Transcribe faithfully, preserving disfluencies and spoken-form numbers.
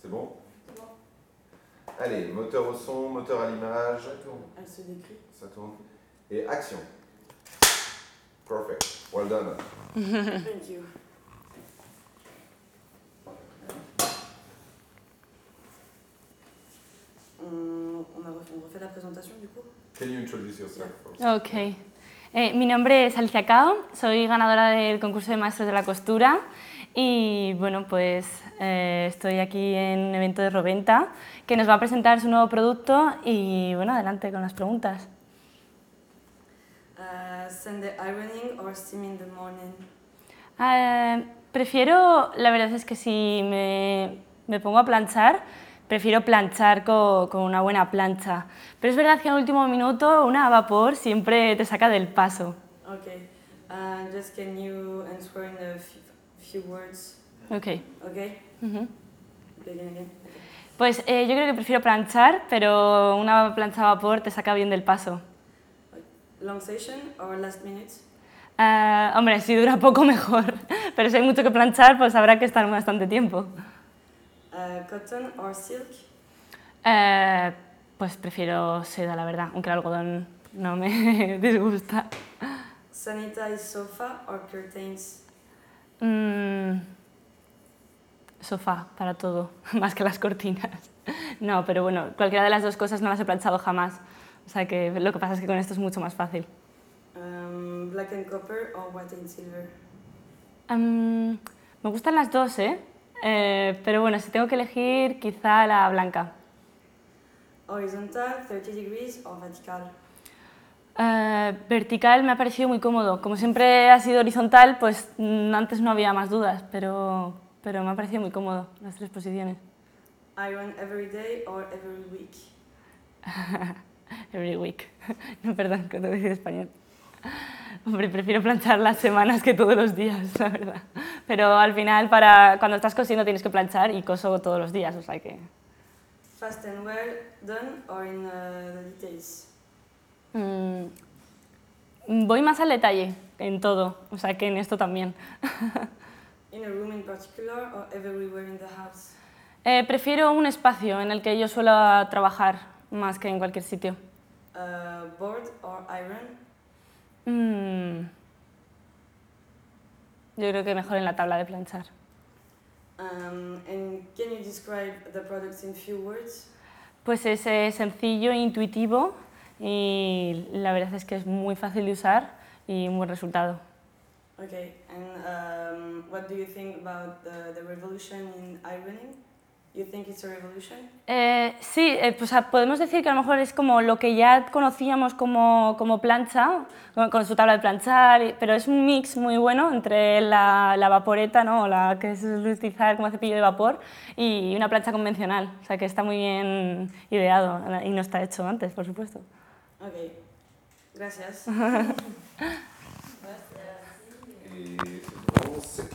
C'est bon? C'est bon. Allez, moteur au son, moteur à l'image. Ça tourne. Elle se décrit. Ça tourne. Et action. Perfect. Well done. Thank you. On, on, a refait, on refait la présentation du coup. Can you introduce yourself first? Ok. Eh, mi nombre es Alicia Cao, soy ganadora del concurso de maestros de la costura y bueno, pues eh, estoy aquí en un evento de Roventa que nos va a presentar su nuevo producto y bueno, adelante con las preguntas. Uh, Sunday ironing or steam in the morning? Eh, prefiero, la verdad es que si me, me pongo a planchar, prefiero planchar con, con una buena plancha. Pero es verdad que en el último minuto una a vapor siempre te saca del paso. Okay. Uh, just can you answer in a few words? Ok. Okay. Uh-huh. Begin again. Pues eh, yo creo que prefiero planchar, pero una plancha a vapor te saca bien del paso. Long session or last minute? Uh, hombre, si dura poco mejor, pero si hay mucho que planchar, pues habrá que estar bastante tiempo. Uh, cotton or silk? Uh, pues prefiero seda, la verdad, aunque el algodón no me disgusta. Sanitize sofa or curtains? Mm, sofá, para todo, más que las cortinas. No, pero bueno, cualquiera de las dos cosas no las he planchado jamás. O sea que lo que pasa es que con esto es mucho más fácil. Um, black and copper or white and silver? Um, me gustan las dos, ¿eh? Eh, pero bueno, si tengo que elegir, quizá la blanca. Horizontal, thirty degrees or vertical? Uh, vertical me ha parecido muy cómodo. Como siempre ha sido horizontal, pues antes no había más dudas, pero, pero me ha parecido muy cómodo las tres posiciones. Iron every day or every week? Every week. No, perdón, que te decir español. Hombre, prefiero planchar las semanas que todos los días, la verdad. Pero al final, para cuando estás cosiendo tienes que planchar y coso todos los días, o sea que... Fast and well done or in uh, the details? Mm, voy más al detalle en todo, o sea que en esto también. In a room in particular or everywhere in the house? Eh, prefiero un espacio en el que yo suelo trabajar más que en cualquier sitio. Uh, board or iron? Mm, yo creo que mejor en la tabla de planchar. Um, and can you describe the products in few words? Pues es eh, sencillo e intuitivo y la verdad es que es muy fácil de usar y un buen resultado. Okay, and um, what do you think about the, the revolution in ironing? You think it's a revolution? Eh, sí, eh, pues a, podemos decir que a lo mejor es como lo que ya conocíamos como, como plancha, con, con su tabla de planchar, pero es un mix muy bueno entre la, la vaporeta, ¿no? La que es utilizar como cepillo de vapor, y una plancha convencional, o sea que está muy bien ideado y no está hecho antes, por supuesto. Ok, gracias. Et c'est bon, c'est